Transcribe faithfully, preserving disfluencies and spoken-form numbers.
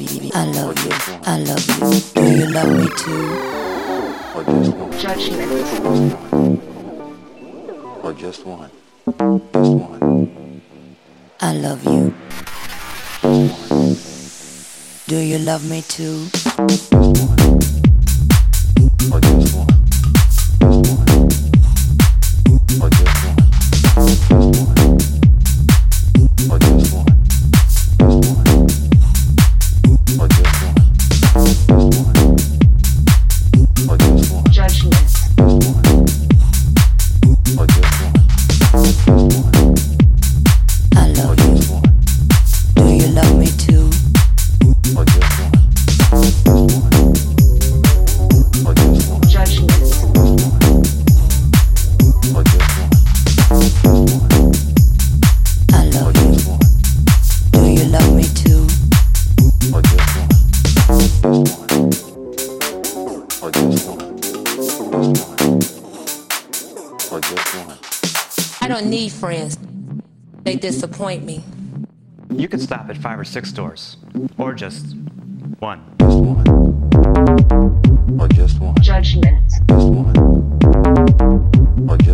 you, I love you, I love you. Do you love me too? Or just one? Judgment. Or just one? Just one. I love you. Do you love me too? Or just one? Or just one? Or just one? Or just one? Or just one? Judgment. Or just one? I love you. Do you love me too? Or just one? Or just one? Judgment. Or just one? I love you. Do you love me too? Or just one? Or just one? Or just one? I don't need friends. They disappoint me. You could stop at five or six stores, or just one. Just one? Or just one? Judgment. Just one? Or just